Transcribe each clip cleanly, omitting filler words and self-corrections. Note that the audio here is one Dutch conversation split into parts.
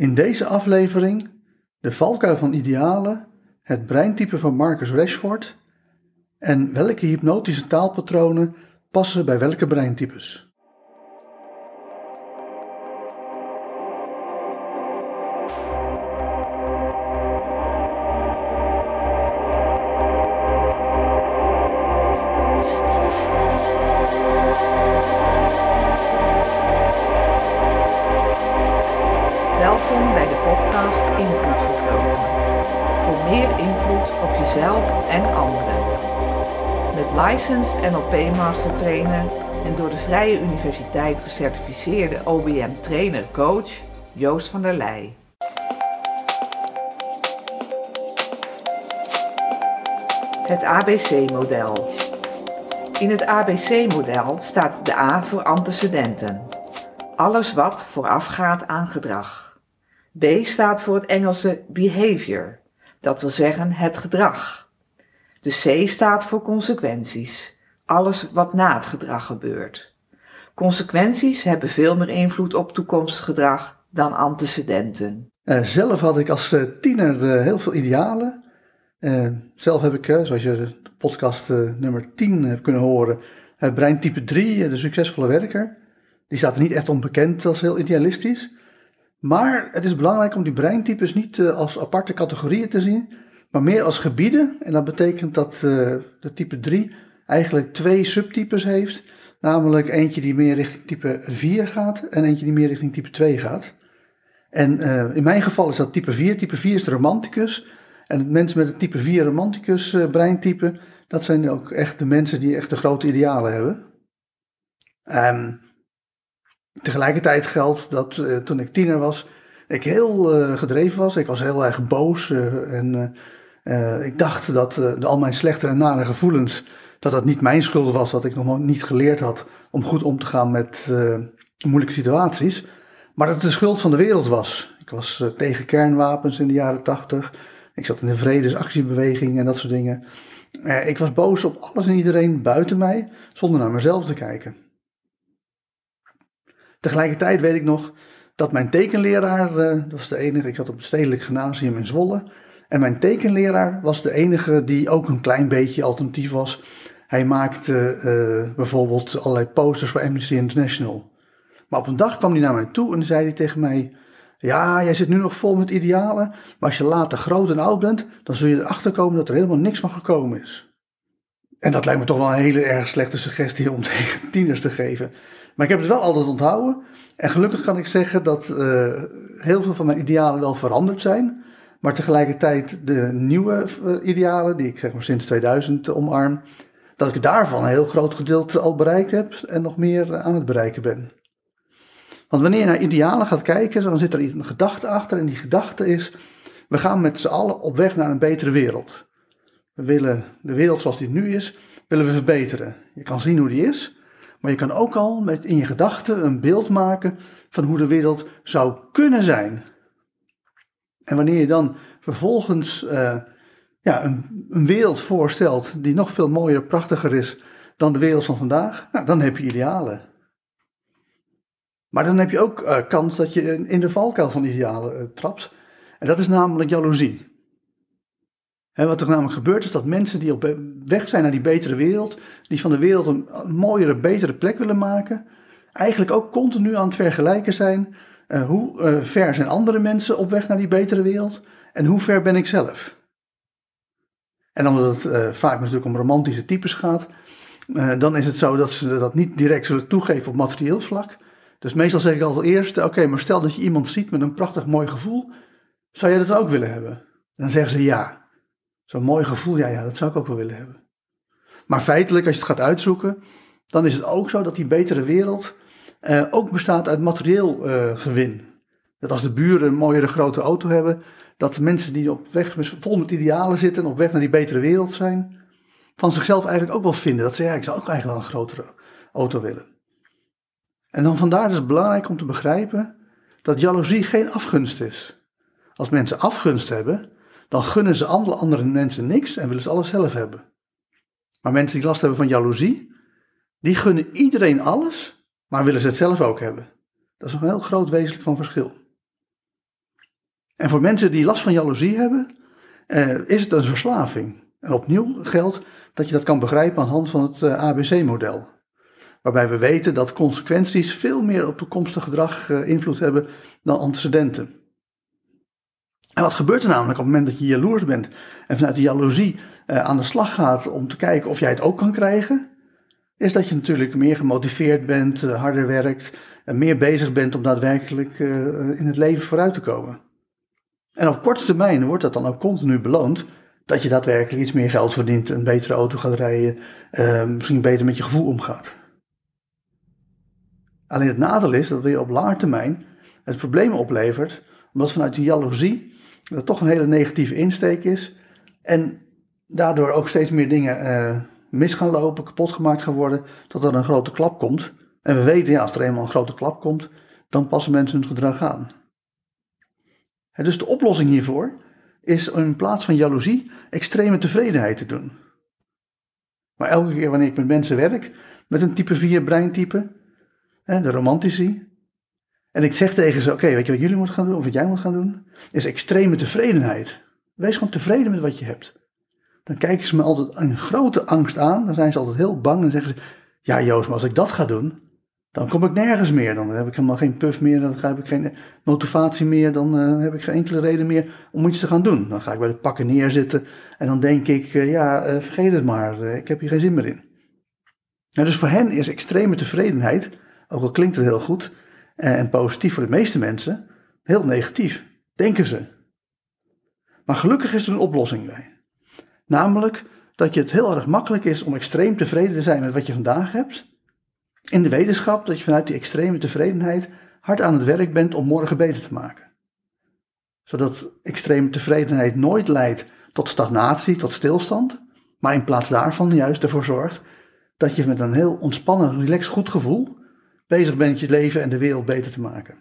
In deze aflevering de valkuil van idealen, het breintype van Marcus Rashford en welke hypnotische taalpatronen passen bij welke breintypes. Welkom bij de podcast Invloed Vergroten. Voor meer invloed op jezelf en anderen. Met licensed NLP Master Trainer en door de Vrije Universiteit gecertificeerde OBM Trainer Coach Joost van der Leij. Het ABC-model. In het ABC-model staat de A voor antecedenten. Alles wat voorafgaat aan gedrag. B staat voor het Engelse behavior, dat wil zeggen het gedrag. De C staat voor consequenties, alles wat na het gedrag gebeurt. Consequenties hebben veel meer invloed op toekomstig gedrag dan antecedenten. Zelf had ik als tiener heel veel idealen. Zelf heb ik, zoals je de podcast nummer 10 hebt kunnen horen, het breintype 3, de succesvolle werker. Die staat er niet echt onbekend als heel idealistisch. Maar het is belangrijk om die breintypes niet als aparte categorieën te zien, maar meer als gebieden. En dat betekent dat de type 3 eigenlijk 2 subtypes heeft. Namelijk eentje die meer richting type 4 gaat en eentje die meer richting type 2 gaat. En in mijn geval is dat type 4. Type 4 is de romanticus. En het mensen met het type 4 romanticus breintype, dat zijn ook echt de mensen die echt de grote idealen hebben. Tegelijkertijd geldt dat toen ik tiener was, ik heel gedreven was. Ik was heel erg boos en ik dacht dat al mijn slechte en nare gevoelens, dat niet mijn schuld was, dat ik nog niet geleerd had om goed om te gaan met moeilijke situaties. Maar dat het de schuld van de wereld was. Ik was tegen kernwapens in de jaren 80. Ik zat in de vredesactiebeweging en dat soort dingen. Ik was boos op alles en iedereen buiten mij, zonder naar mezelf te kijken. Tegelijkertijd weet ik nog dat mijn tekenleraar, dat was de enige, ik zat op het Stedelijk Gymnasium in Zwolle. En mijn tekenleraar was de enige die ook een klein beetje alternatief was. Hij maakte bijvoorbeeld allerlei posters voor Amnesty International. Maar op een dag kwam hij naar mij toe en zei hij tegen mij: ja, jij zit nu nog vol met idealen, maar als je later groot en oud bent, dan zul je erachter komen dat er helemaal niks van gekomen is. En dat lijkt me toch wel een hele erg slechte suggestie om tegen tieners te geven. Maar ik heb het wel altijd onthouden. En gelukkig kan ik zeggen dat heel veel van mijn idealen wel veranderd zijn. Maar tegelijkertijd de nieuwe idealen, die ik zeg maar sinds 2000 omarm, dat ik daarvan een heel groot gedeelte al bereikt heb en nog meer aan het bereiken ben. Want wanneer je naar idealen gaat kijken, dan zit er een gedachte achter. En die gedachte is: we gaan met z'n allen op weg naar een betere wereld. We willen de wereld zoals die nu is, willen we verbeteren. Je kan zien hoe die is, maar je kan ook al in je gedachten een beeld maken van hoe de wereld zou kunnen zijn. En wanneer je dan vervolgens een wereld voorstelt die nog veel mooier, prachtiger is dan de wereld van vandaag, nou, dan heb je idealen. Maar dan heb je ook kans dat je in de valkuil van idealen trapt. En dat is namelijk jaloezie. En wat er namelijk gebeurt is dat mensen die op weg zijn naar die betere wereld, die van de wereld een mooiere, betere plek willen maken, eigenlijk ook continu aan het vergelijken zijn. Hoe ver zijn andere mensen op weg naar die betere wereld en hoe ver ben ik zelf? En omdat het vaak natuurlijk om romantische types gaat, dan is het zo dat ze dat niet direct zullen toegeven op materieel vlak. Dus meestal zeg ik als eerste: oké, maar stel dat je iemand ziet met een prachtig mooi gevoel, zou jij dat ook willen hebben? En dan zeggen ze ja. Zo'n mooi gevoel, ja, dat zou ik ook wel willen hebben. Maar feitelijk, als je het gaat uitzoeken, dan is het ook zo dat die betere wereld ook bestaat uit materieel gewin. Dat als de buren een mooiere grote auto hebben, dat de mensen die op weg vol met idealen zitten en op weg naar die betere wereld zijn, van zichzelf eigenlijk ook wel vinden. Dat ze, ja, ik zou ook eigenlijk wel een grotere auto willen. En dan vandaar is het belangrijk om te begrijpen dat jaloezie geen afgunst is. Als mensen afgunst hebben, dan gunnen ze andere mensen niks en willen ze alles zelf hebben. Maar mensen die last hebben van jaloezie, die gunnen iedereen alles, maar willen ze het zelf ook hebben. Dat is nog een heel groot wezenlijk van verschil. En voor mensen die last van jaloezie hebben, is het een verslaving. En opnieuw geldt dat je dat kan begrijpen aan de hand van het ABC-model. Waarbij we weten dat consequenties veel meer op toekomstig gedrag invloed hebben dan antecedenten. En wat gebeurt er namelijk op het moment dat je jaloers bent en vanuit die jaloezie aan de slag gaat om te kijken of jij het ook kan krijgen, is dat je natuurlijk meer gemotiveerd bent, harder werkt en meer bezig bent om daadwerkelijk in het leven vooruit te komen. En op korte termijn wordt dat dan ook continu beloond dat je daadwerkelijk iets meer geld verdient, een betere auto gaat rijden, misschien beter met je gevoel omgaat. Alleen het nadeel is dat het weer op lange termijn het problemen oplevert, omdat vanuit die jaloezie dat toch een hele negatieve insteek is en daardoor ook steeds meer dingen mis gaan lopen, kapot gemaakt gaan worden, tot er een grote klap komt. En we weten, als er eenmaal een grote klap komt, dan passen mensen hun gedrag aan. Dus de oplossing hiervoor is in plaats van jaloezie extreme tevredenheid te doen. Maar elke keer wanneer ik met mensen werk, met een type 4 breintype, de romantici, en ik zeg tegen ze, oké, weet je wat jullie moeten gaan doen, of wat jij moet gaan doen, is extreme tevredenheid. Wees gewoon tevreden met wat je hebt. Dan kijken ze me altijd in grote angst aan, dan zijn ze altijd heel bang en zeggen ze, ja Joost, maar als ik dat ga doen, dan kom ik nergens meer. Dan heb ik helemaal geen puff meer, dan heb ik geen motivatie meer, dan heb ik geen enkele reden meer om iets te gaan doen. Dan ga ik bij de pakken neerzitten en dan denk ik, vergeet het maar, ik heb hier geen zin meer in. Nou, dus voor hen is extreme tevredenheid, ook al klinkt het heel goed en positief voor de meeste mensen, heel negatief, denken ze. Maar gelukkig is er een oplossing bij. Namelijk dat het heel erg makkelijk is om extreem tevreden te zijn met wat je vandaag hebt, in de wetenschap dat je vanuit die extreme tevredenheid hard aan het werk bent om morgen beter te maken. Zodat extreme tevredenheid nooit leidt tot stagnatie, tot stilstand, maar in plaats daarvan juist ervoor zorgt dat je met een heel ontspannen, relaxed goed gevoel bezig bent je leven en de wereld beter te maken.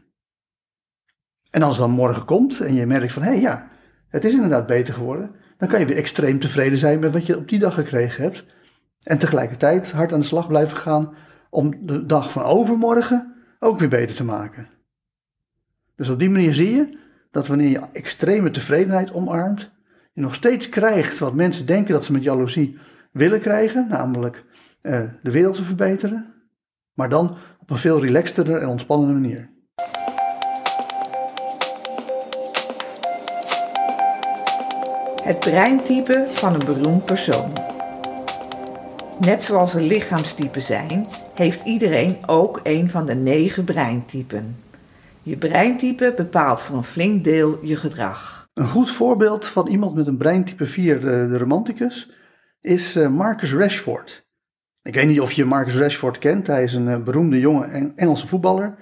En als het dan morgen komt en je merkt van, het is inderdaad beter geworden, dan kan je weer extreem tevreden zijn met wat je op die dag gekregen hebt en tegelijkertijd hard aan de slag blijven gaan om de dag van overmorgen ook weer beter te maken. Dus op die manier zie je dat wanneer je extreme tevredenheid omarmt, je nog steeds krijgt wat mensen denken dat ze met jaloezie willen krijgen, namelijk de wereld te verbeteren, maar dan op een veel relaxtere en ontspannende manier. Het breintype van een beroemd persoon. Net zoals er lichaamstypen zijn, heeft iedereen ook een van de 9 breintypen. Je breintype bepaalt voor een flink deel je gedrag. Een goed voorbeeld van iemand met een breintype 4, de romanticus, is Marcus Rashford. Ik weet niet of je Marcus Rashford kent, hij is een beroemde jonge Engelse voetballer.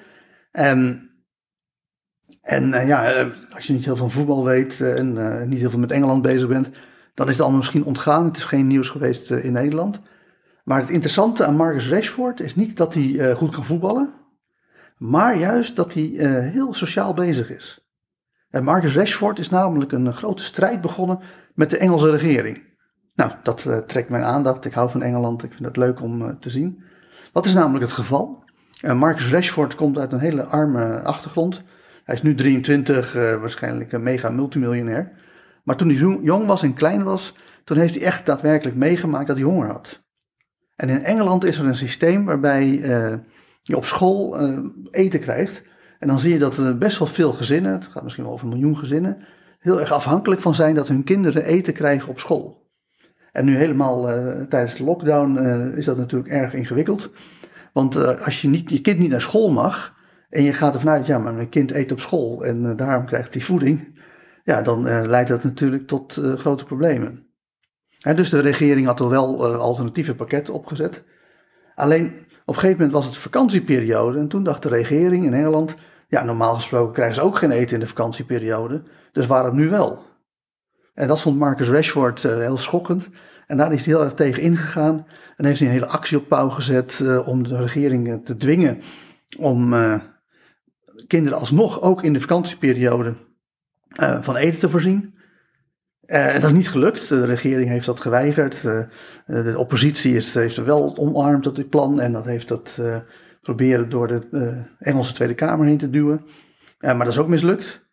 Als je niet heel veel van voetbal weet en niet heel veel met Engeland bezig bent, dan is het allemaal misschien ontgaan. Het is geen nieuws geweest in Nederland. Maar het interessante aan Marcus Rashford is niet dat hij goed kan voetballen, maar juist dat hij heel sociaal bezig is. En Marcus Rashford is namelijk een grote strijd begonnen met de Engelse regering. Nou, dat trekt mijn aandacht. Ik hou van Engeland, ik vind het leuk om te zien. Wat is namelijk het geval? Marcus Rashford komt uit een hele arme achtergrond. Hij is nu 23, waarschijnlijk een mega multimiljonair. Maar toen hij jong was en klein was, toen heeft hij echt daadwerkelijk meegemaakt dat hij honger had. En in Engeland is er een systeem waarbij je op school eten krijgt. En dan zie je dat best wel veel gezinnen, het gaat misschien wel over 1 miljoen gezinnen, heel erg afhankelijk van zijn dat hun kinderen eten krijgen op school. En nu helemaal tijdens de lockdown is dat natuurlijk erg ingewikkeld. Want als je kind niet naar school mag en je gaat ervan uit, ja, maar mijn kind eet op school en daarom krijgt hij voeding, ja, dan leidt dat natuurlijk tot grote problemen. Dus de regering had al wel alternatieve pakketten opgezet. Alleen op een gegeven moment was het vakantieperiode en toen dacht de regering in Engeland, ja, normaal gesproken krijgen ze ook geen eten in de vakantieperiode, dus waarom nu wel? En dat vond Marcus Rashford heel schokkend en daar is hij heel erg tegen ingegaan en heeft hij een hele actie op touw gezet om de regering te dwingen om kinderen alsnog ook in de vakantieperiode van eten te voorzien. En dat is niet gelukt. De regering heeft dat geweigerd. De oppositie heeft er wel omarmd op dit plan en dat heeft dat proberen door de Engelse Tweede Kamer heen te duwen. Maar dat is ook mislukt.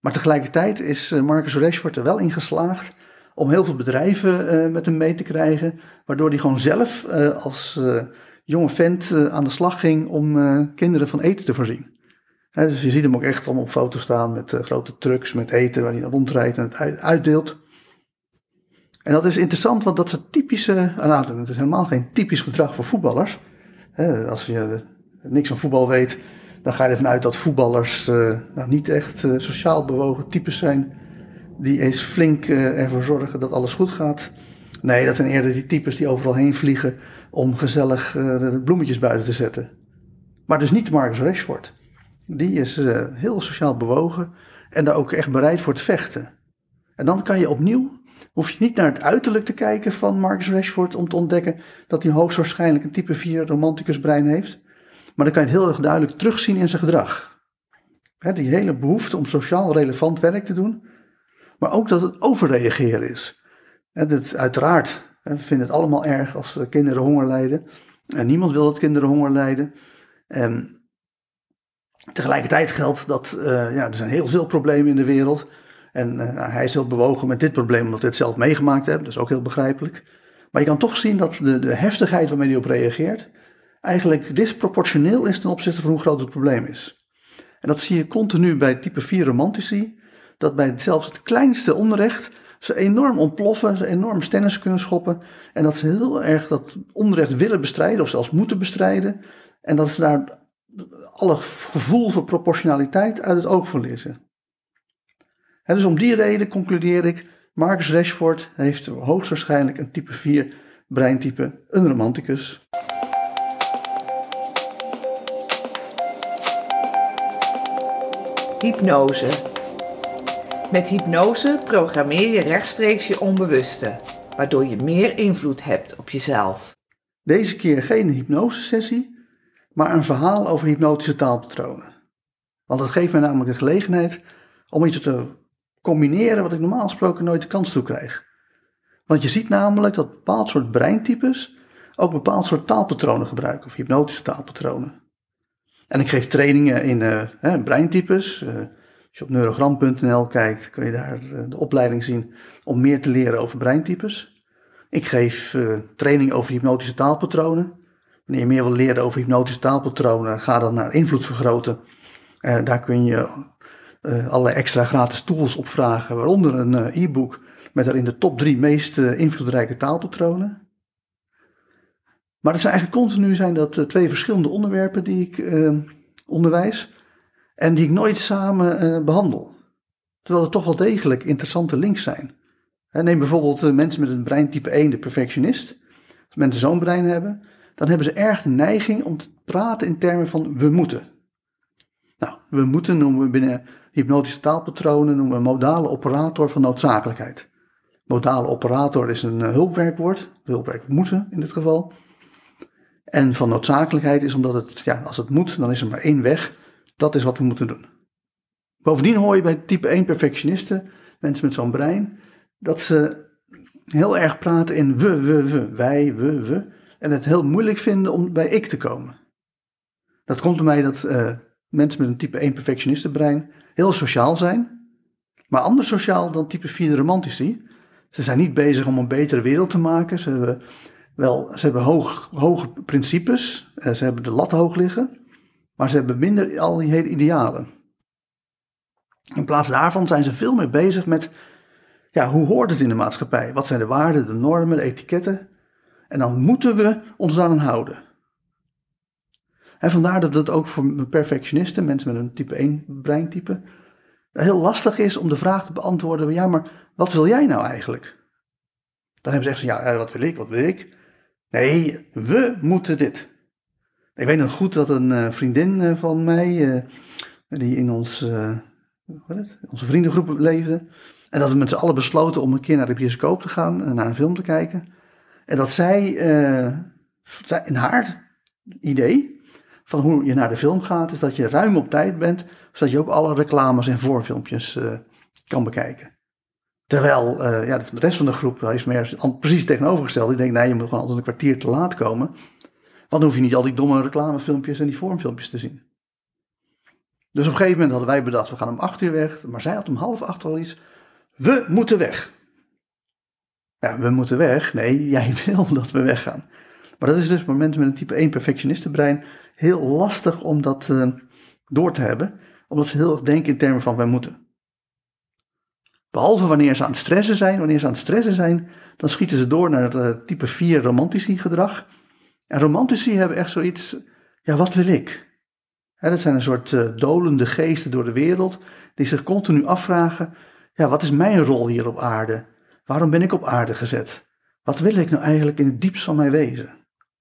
Maar tegelijkertijd is Marcus Rashford er wel in geslaagd om heel veel bedrijven met hem mee te krijgen, waardoor hij gewoon zelf als jonge vent aan de slag ging om kinderen van eten te voorzien. Dus je ziet hem ook echt op foto's staan met grote trucks met eten waar hij rondrijdt en het uitdeelt. En dat is interessant, want dat is het is helemaal geen typisch gedrag voor voetballers. Als je niks van voetbal weet, dan ga je ervan uit dat voetballers niet echt sociaal bewogen types zijn, die eens flink ervoor zorgen dat alles goed gaat. Nee, dat zijn eerder die types die overal heen vliegen om gezellig de bloemetjes buiten te zetten. Maar dus niet Marcus Rashford. Die is heel sociaal bewogen en daar ook echt bereid voor te vechten. En dan kan je opnieuw, hoef je niet naar het uiterlijk te kijken van Marcus Rashford om te ontdekken dat hij hoogstwaarschijnlijk een type 4 romanticus brein heeft. Maar dan kan je het heel erg duidelijk terugzien in zijn gedrag. Die hele behoefte om sociaal relevant werk te doen, maar ook dat het overreageren is. Uiteraard, we vinden het allemaal erg als kinderen honger lijden. En niemand wil dat kinderen honger lijden. Tegelijkertijd geldt dat er zijn heel veel problemen in de wereld. En hij is heel bewogen met dit probleem omdat hij het zelf meegemaakt heeft. Dat is ook heel begrijpelijk. Maar je kan toch zien dat de heftigheid waarmee hij op reageert eigenlijk disproportioneel is ten opzichte van hoe groot het probleem is. En dat zie je continu bij type 4 romantici. Dat bij zelfs het kleinste onrecht ze enorm ontploffen, ze enorm stennis kunnen schoppen. En dat ze heel erg dat onrecht willen bestrijden of zelfs moeten bestrijden. En dat ze daar alle gevoel voor proportionaliteit uit het oog verliezen. Dus om die reden concludeer ik, Marcus Rashford heeft hoogstwaarschijnlijk een type 4 breintype, een romanticus. Hypnose. Met hypnose programmeer je rechtstreeks je onbewuste, waardoor je meer invloed hebt op jezelf. Deze keer geen hypnosesessie, maar een verhaal over hypnotische taalpatronen. Want dat geeft mij namelijk de gelegenheid om iets te combineren wat ik normaal gesproken nooit de kans toe krijg. Want je ziet namelijk dat bepaald soort breintypes ook bepaald soort taalpatronen gebruiken, of hypnotische taalpatronen. En ik geef trainingen in breintypes. Als je op neurogram.nl kijkt, kun je daar de opleiding zien om meer te leren over breintypes. Ik geef training over hypnotische taalpatronen. Wanneer je meer wil leren over hypnotische taalpatronen, ga dan naar invloed vergroten. Daar kun je allerlei extra gratis tools opvragen, waaronder een e-book met daarin de top 3 meest invloedrijke taalpatronen. Maar het zijn eigenlijk continu dat 2 verschillende onderwerpen die ik onderwijs en die ik nooit samen behandel. Terwijl er toch wel degelijk interessante links zijn. Neem bijvoorbeeld mensen met het breintype 1, de perfectionist. Als mensen zo'n brein hebben, dan hebben ze erg de neiging om te praten in termen van we moeten. Nou, we moeten noemen we binnen hypnotische taalpatronen noemen we een modale operator van noodzakelijkheid. Modale operator is een hulpwerkwoord, hulpwerk moeten in dit geval. En van noodzakelijkheid is omdat als het moet, dan is er maar één weg. Dat is wat we moeten doen. Bovendien hoor je bij type 1 perfectionisten, mensen met zo'n brein, dat ze heel erg praten in we, wij, we. En het heel moeilijk vinden om bij ik te komen. Dat komt door mij dat mensen met een type 1 perfectionistenbrein heel sociaal zijn. Maar anders sociaal dan type 4 romantici. Ze zijn niet bezig om een betere wereld te maken. Ze hebben hoge principes. Ze hebben de lat hoog liggen. Maar ze hebben minder al die hele idealen. In plaats daarvan zijn ze veel meer bezig met, hoe hoort het in de maatschappij? Wat zijn de waarden, de normen, de etiketten? En dan moeten we ons daaraan houden. En vandaar dat het ook voor perfectionisten, mensen met een type 1 breintype, heel lastig is om de vraag te beantwoorden, maar wat wil jij nou eigenlijk? Dan hebben ze echt wat wil ik? Nee, we moeten dit. Ik weet nog goed dat een vriendin van mij, die in onze vriendengroep leefde, en dat we met z'n allen besloten om een keer naar de bioscoop te gaan en naar een film te kijken. En dat zij in haar idee van hoe je naar de film gaat, is dat je ruim op tijd bent, zodat je ook alle reclames en voorfilmpjes kan bekijken. Terwijl de rest van de groep is meer precies tegenovergesteld. Die denkt, nee, je moet gewoon altijd een kwartier te laat komen. Want dan hoef je niet al die domme reclamefilmpjes en die vormfilmpjes te zien. Dus op een gegeven moment hadden wij bedacht, we gaan om 8 uur weg. Maar zij had om 7:30 al iets. We moeten weg. Ja, we moeten weg. Nee, jij wil dat we weggaan. Maar dat is dus voor mensen met een type 1 perfectionistenbrein heel lastig om dat door te hebben. Omdat ze heel erg denken in termen van wij moeten. Behalve wanneer ze aan het stressen zijn. Wanneer ze aan het stressen zijn, dan schieten ze door naar het type 4 romantici gedrag. En romantici hebben echt zoiets, ja, wat wil ik? Dat zijn een soort dolende geesten door de wereld, die zich continu afvragen, ja, wat is mijn rol hier op aarde? Waarom ben ik op aarde gezet? Wat wil ik nou eigenlijk in het diepst van mijn wezen?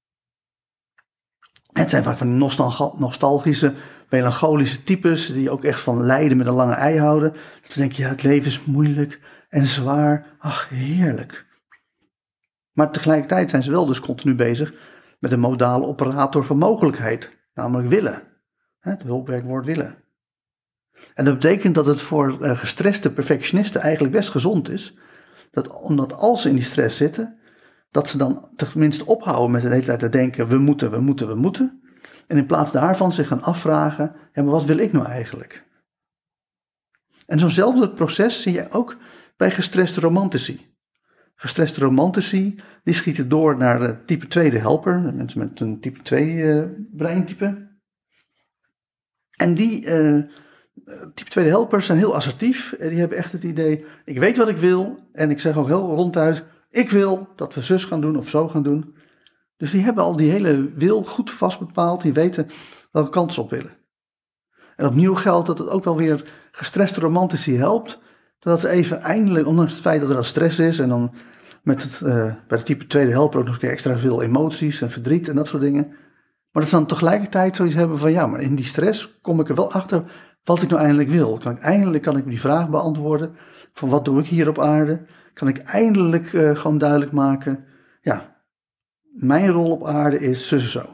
Het zijn vaak van die nostalgische, melancholische types, die ook echt van lijden met een lange ei houden. Dat ze denken, ja, het leven is moeilijk en zwaar, ach, heerlijk. Maar tegelijkertijd zijn ze wel dus continu bezig met een modale operator van mogelijkheid, namelijk willen. Het hulpwerkwoord willen. En dat betekent dat het voor gestreste perfectionisten eigenlijk best gezond is, omdat als ze in die stress zitten, dat ze dan tenminste ophouden met de hele tijd te denken, we moeten. En in plaats daarvan zich gaan afvragen, ja, maar wat wil ik nou eigenlijk? En zo'nzelfde proces zie je ook bij gestreste romantici. Gestreste romantici, die schieten door naar de type 2 de helper, mensen met een type 2 breintype. En die type 2 de helpers zijn heel assertief. En die hebben echt het idee, ik weet wat ik wil. En ik zeg ook heel ronduit, ik wil dat we zus gaan doen of zo gaan doen. Dus die hebben al die hele wil goed vast bepaald. Die weten welke kant ze op willen. En opnieuw geldt dat het ook wel weer gestreste romantici helpt. Dat ze even eindelijk, ondanks het feit dat er al stress is. En dan met bij de type 2 de helper ook nog een keer extra veel emoties en verdriet en dat soort dingen. Maar dat ze dan tegelijkertijd zoiets hebben van, ja, maar in die stress kom ik er wel achter wat ik nou eindelijk wil. Eindelijk kan ik die vraag beantwoorden van wat doe ik hier op aarde? Kan ik eindelijk gewoon duidelijk maken, ja, mijn rol op aarde is zo.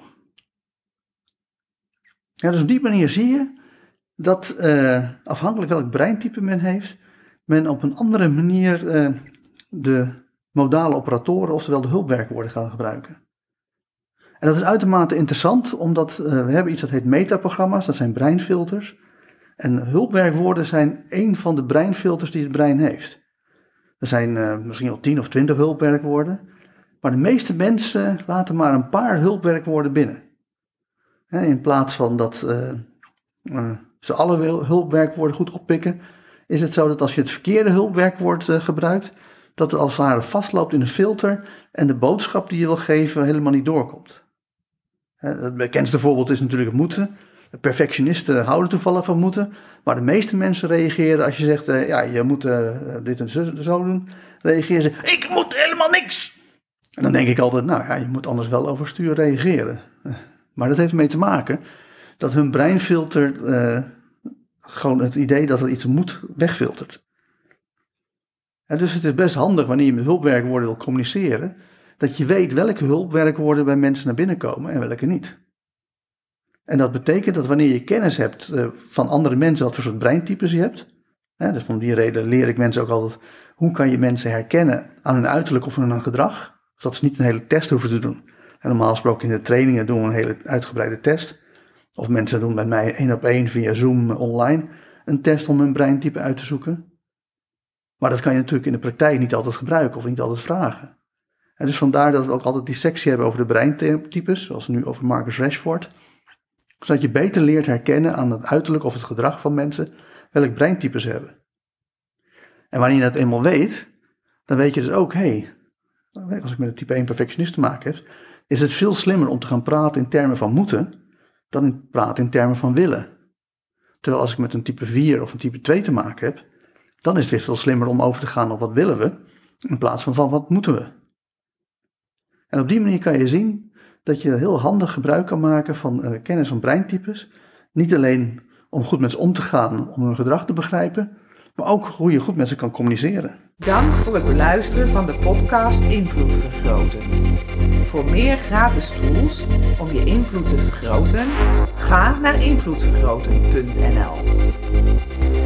Ja, dus op die manier zie je dat afhankelijk welk breintype men heeft, men op een andere manier de modale operatoren, oftewel de hulpwerkwoorden gaan gebruiken. En dat is uitermate interessant, omdat we hebben iets dat heet metaprogramma's, dat zijn breinfilters. En hulpwerkwoorden zijn één van de breinfilters die het brein heeft. Er zijn misschien wel 10 of 20 hulpwerkwoorden, maar de meeste mensen laten maar een paar hulpwerkwoorden binnen. In plaats van dat ze alle hulpwerkwoorden goed oppikken, is het zo dat als je het verkeerde hulpwerkwoord gebruikt, dat het als het ware vastloopt in een filter en de boodschap die je wil geven helemaal niet doorkomt. Het bekendste voorbeeld is natuurlijk het moeten. De perfectionisten houden toevallig van moeten, maar de meeste mensen reageren als je zegt, ja, je moet dit en zo doen, reageren ze, ik moet helemaal niks. En dan denk ik altijd, nou ja, je moet anders wel overstuur reageren. Maar dat heeft ermee te maken dat hun breinfilter gewoon het idee dat er iets moet wegfiltert. En dus het is best handig wanneer je met hulpwerkwoorden wil communiceren, dat je weet welke hulpwerkwoorden bij mensen naar binnen komen en welke niet. En dat betekent dat wanneer je kennis hebt van andere mensen, wat voor soort breintypes je hebt, dus van die reden leer ik mensen ook altijd, hoe kan je mensen herkennen aan hun uiterlijk of aan hun gedrag, zodat ze niet een hele test hoeven te doen. En normaal gesproken in de trainingen doen we een hele uitgebreide test. Of mensen doen bij mij 1-op-1 via Zoom online een test om hun breintype uit te zoeken. Maar dat kan je natuurlijk in de praktijk niet altijd gebruiken of niet altijd vragen. En dus vandaar dat we ook altijd die sectie hebben over de breintypes, zoals nu over Marcus Rashford. Zodat je beter leert herkennen aan het uiterlijk of het gedrag van mensen welk breintype ze hebben. En wanneer je dat eenmaal weet, dan weet je dus ook, als ik met een type 1 perfectionist te maken heb, is het veel slimmer om te gaan praten in termen van moeten, dan praten in termen van willen. Terwijl als ik met een type 4 of een type 2 te maken heb, dan is het weer veel slimmer om over te gaan op wat willen we, in plaats van wat moeten we. En op die manier kan je zien dat je heel handig gebruik kan maken van kennis van breintypes. Niet alleen om goed met ze om te gaan, om hun gedrag te begrijpen, maar ook hoe je goed met ze kan communiceren. Dank voor het beluisteren van de podcast Invloed Vergroten. Voor meer gratis tools om je invloed te vergroten, ga naar invloedvergroten.nl.